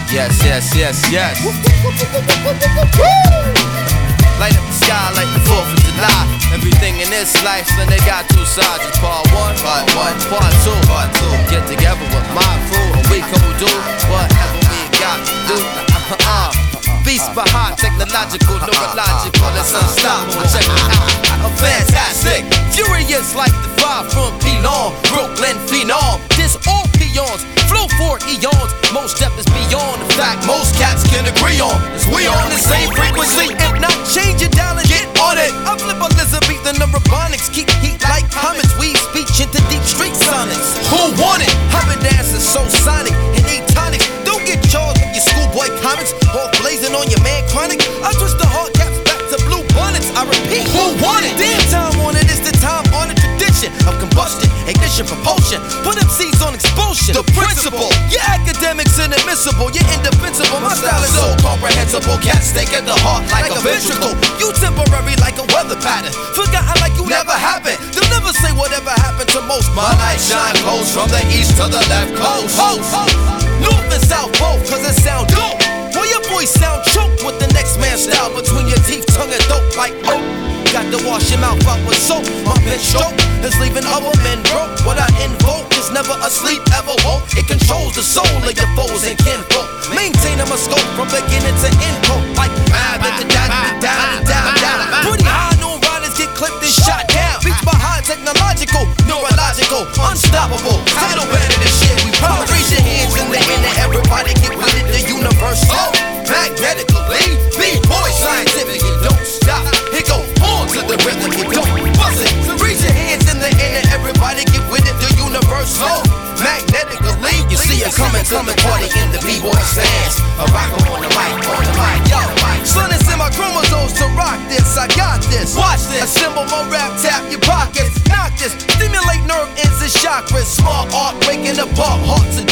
Yes, yes, yes, yes. Light up the sky like the 4th of July. Everything in this life, son, they got two sides. It's part 1, part 2. Get together with my crew and we can do whatever we got to do. Beast behind, technological, neurological, it's unstoppable. Check it out, I'm fantastic. Furious like the 5 from Pelon, Brooklyn phenom. This all peons, flow for eons. Most depth is beyond the fact most cats can agree on. Is we on the same frequency? If not, change it down and get on it. I flip Elizabethan neurobonics, keep heat like comets. We speech into deep street sonics. Who want it? I've been dancing so sonic and E-tonics. Don't get charged with your schoolboy comics. All blazing on your man chronic. I twist the hard caps back to blue bonnets. I repeat, who want it? Damn time on it, it's the time on a tradition of combustion, ignition, propulsion. Put them seeds on expulsion. The principle, your academics inadmissible, you're indefensible. My style is so comprehensible. Cats take at the heart like a ventricle. You temporary like a weather pattern. Forgotten like you never happened. They'll never say whatever happened to most. My light shine close from the east to the left coast. North and south both, cause it sound dope. Well, your voice sound choked with the next man's style between your teeth, tongue and dope like rope. Got to wash your mouth out with soap. My pen stroke is leaving other men broke. What I invoke is never asleep, ever woke. It controls the soul of your foes and kinfolk. Maintaining my scope from beginning to end quote. Like down. Pretty high, no riders get clipped and shot down. Beats behind technological, neurological, unstoppable. Title better than shit. We proud. Raise your hands in the air and everybody get with it. The universal, magnetically, B-boy scientific. You don't stop. It go on to the rhythm. You don't buzz it. So raise your hands in the air and everybody get with it. The universal, magnetically. You see it coming, party in the B-boy stance. A rocker on the mic, yo. Son, it's in my chromosomes to rock this. I got this. Watch this. Assemble my rap, tap your pockets. Knock this. Stimulate nerve ends and chakras. Smart art, waking apart hearts and